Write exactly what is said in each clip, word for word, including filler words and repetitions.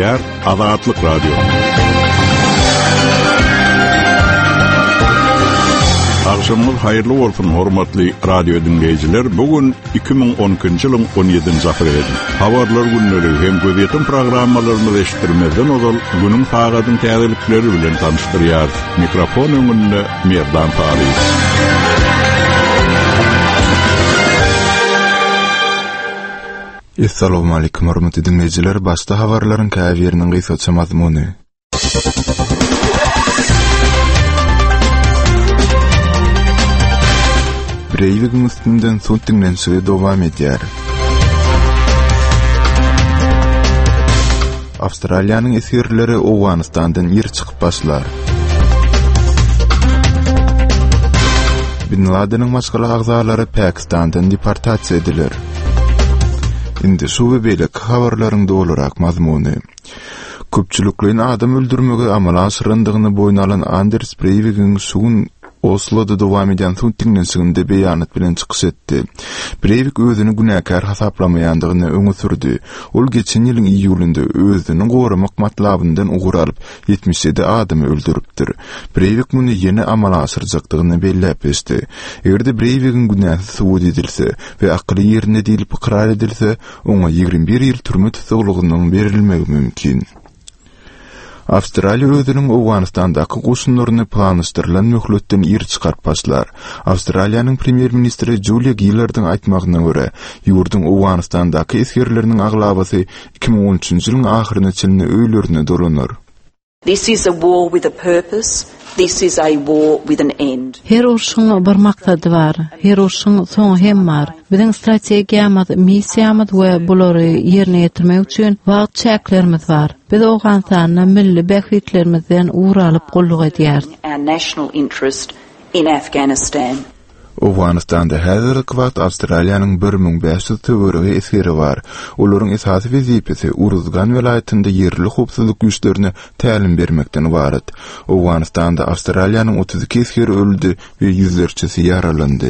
Diyar Azatlyk Radio. Akşamlar hayırlı olsun hormatly radio dinleyijiler. Bugün iki bin on ikinji ýylyň on ýedinji apreli. Habarlar günleri hem gözetim programmalaryny eşitdirmeden ozal günüň fagadyň täzelikleri bilen tanıştyrýar. Mikrofon öňünde Merdan Paris. Assalamu alaykum hormatly dinleyijiler. Başda habarlaryň käbiriniň gysgaça mazmuny. Breivig'in üstünden son dinlenişi devam edýär. Awstraliýanyň esirleri Awganistandan ýer çykyp başlar. Bin Laden'in başga agzalary Pakistandan deportasiýa ediler. Indi şu we belek habarlaryň dolarak mazmuny. Köpçüliklerin adam öldürmege amala aşyryndygyny boýna alan Anders Breivig'in sugun Oslo'da devam eden tüntinlensiginde beýanat bilen çykyş etdi. Breivik özüni günäkär hasaplamaýandygyny öňe sürdi. Ol geçen ýylyň iýulynda özüni goramak matlabyndan ugur alyp ýetmiş ýedi adamy öldüripdir. Breivik muny ýene amala aşyrjakdygyny belläp berdi. Egerde Breivik'in günäsi subut edilse we akly ýerine diýilip ikrar edilse, oňa ýigrimbi bir ýyl türme tutulgynyň berilmegi mümkin. Awstraliýa özüniň Awganistandaky goşunlaryny planlaşdyrylan möhletden ýer çykarp başlar. Awstraliýanyň premier ministri Julia Gillard'yň aýtmagyna görä, ýurdun Awganistandaky esirleriniň aglabasy iki bin on üçinji ýylyň ahyryna çylny öýlerine dolanır. This is a war with a purpose. This is a war with an end. Her urşun bir maksady bar. Her urşun soňy hem bar. Biziň strategiýamyz, missiýamyz we bulary ýerine ýetirmek üçin wagt çäklerimiz bar. Biz Awganistanyň milli bähritlerimizden ugur alyp golluk edýär. Our national interest in Afghanistan. Awganistanda häzirki wagt Awstraliýanyň bir bin beş ýüz töweregi esiri bar. Olaryň esasy wezipesi Uruzgan welaýatynda ýerli howpsuzlyk güýçlerine tälim bermekden ibaret. Awganistanda Awstraliýanyň otuz iki esiri öldü we ýüzlerçesi ýaralandy.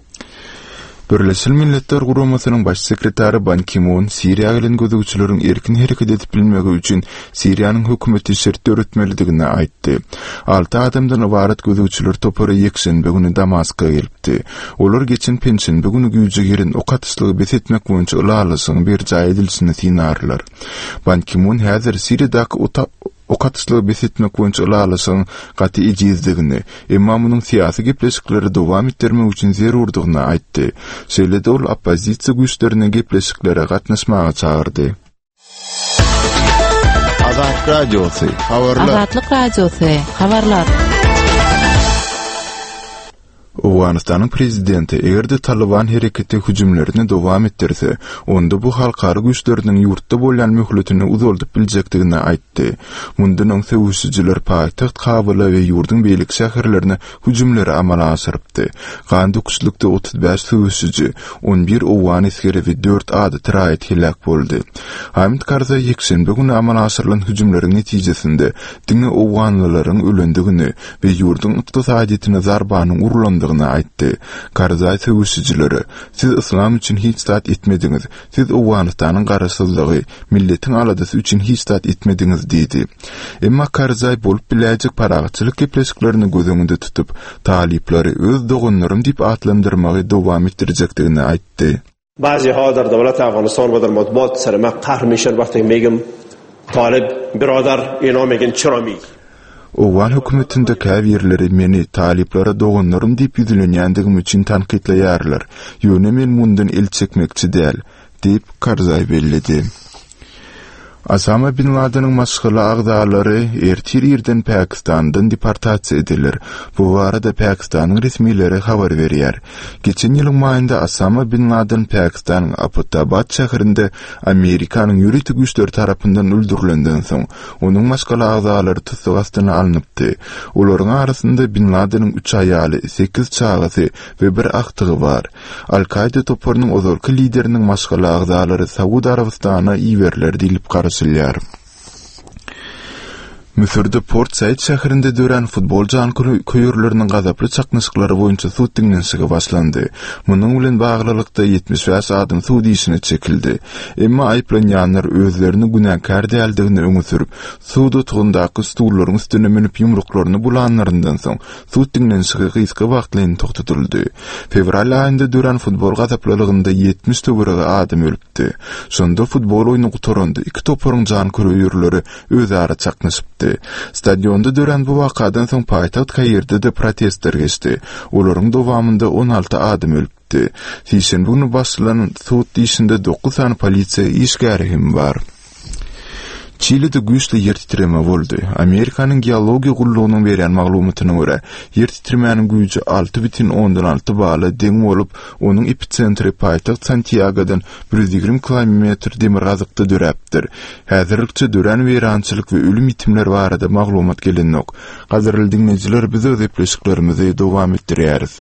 Birleşik Milletler Guramasynyň baş sekretary Ban Ki-moon Siriýa bilen gözegçileriň erkin hereket edip bilmegi üçin Siriýanyň hökümeti şert öwretmelidigini aýtdy. Alty adamdan ibaret gözegçiler topary ýekşenbe güni Damaska gelipdi. Olar geçen pensiýa güni güýje giren okatyslygy besetmek boýunça ulalysyň bir jaý edilişini tinarlar. Ban Ki-moon häzir Siriýadaky okatyslygy besetmek boýunça ulalysyň gaty ejizdigini, emma munyň syýasy gepleşikleri dowam etdirmek üçin zerurdygyny aýtdy. Şeýle-de ol oppozisiýa güýçlerine gepleşiklere gatnaşmaga çağırdy. Azatlyk Radiosy, habarlar. Azatlyk Radiosy, habarlar. Awganistanyň prezidenti egerde Taliban hereketi hüjümlerini dowam etdirse, onda bu halkary güýçleriniň ýurtda bolýan möhletini uzaldyp biljekdigini aýtdy. Mundan öň söwüşçiler paýtaxt Kabyla we ýurdun beýlik şäherlerine hüjümleri amala aşyrypdy. Gandy kuşlukda otuz beş söwüşçi, on bir Awgan eskeri we dört ady tiraýat helak boldy. Hamid Karzai ýekşenbe güni amala aşyrylan hüjümleriň netijesinde diňe Awganlylaryň ölendigini we ýurdun ykdysadytyna zarbanyň urulandygyny aýtdy. Karzai söwüşçileri, siz islam üçin hiç zat etmediňiz, siz Awganistanyň garaşsyzlygy, milletiň aladysy üçin hiç zat etmediňiz diýdi. Emma Karzai bolup biläjek paragçylyk gepleşiklerini gözüňde tutup, taliplary öz dogunlarym diýip atlandyrmagy dowam etdirjekdigini aýtdy. Bazı hadar dowlat Awganistan we der matbuat serme qahr meşer wagty megim talib birodar inamegin çyramy. Awgan hökümetinde käbirleri meni taliplara dogunlarym diýip ýüzlenýändigim üçin tanqidleýärler. Ýöne men mundan el çekmekçi däl, diýip Karzai bellidi. Osama bin Laden'in maşgula agzalary ertir ýerden Pakistandan deportasiýa ediler. Bu arada Pakistanyň resmiýetleri habar berýär. Geçen ýylyň maýynda Osama bin Laden Pakistanyň Abbottabad şäherinde Amerikanyň ýuridik güýçleri tarapyndan öldürilenden soň onuň maşgula agzalary tutsak astyna alınıpdy. Olaryň arasynda bin Laden'in üç aýaly, sekiz çagasy we bir aktygy bar. Al-Qaida toparynyň ozalky lideriniň maşgula agzalary Saudy Arabistanyna iýerler diýilip garaşylýar. Müsürde Port Said şäherinde dören futbol jan köýürleriniň gazaply çaknyşyklary boýunça suw diňlenşigi başlandy. Munyň bilen baglylykda yetmiş beş adam suw diýişine çekildi. Emma aýplanýanlar özlerini günäkär däldigini öňe sürüp, suw tutgundaky stularyň üstüne menip ýumruklaryny bulanlaryndan soň suw diňlenşigi gysga wagtlaryň toktatyldy. Fevral aýynda dören futbol gazaplarygynda yetmiş töwerege adam ölüpdi. Şonda futbol oýuny gutarandy. Iki toparyň jan köýürleri özara çaknyşypdy. Stadionda dören bu wakadan soň paýtaxt Kaýyrda da protestler geçdi. Olaryň dowamında on alty adam ölüpdi. Şeýşembe başlanan suw diýişinde dokuz sany polisiýa işgäri hem bar. Çile'de güýçli yer titreme boldy. Amerikanyň geologiýa gullugynyň berýän maglumatyna görä, yer titremäniň güýji alty bitim ondan alty bala deň bolup, onuň epicentri paýtaxt Santiago'dan bir yüz ýigirme kilometr demir gazykda döräpdir. Häzirlikçe dören weýrançylyk we ölüm itimler barada maglumat gelenok. Gazyryl dinleyijiler biz öz epleşiklerimizi dowam etdirýäris.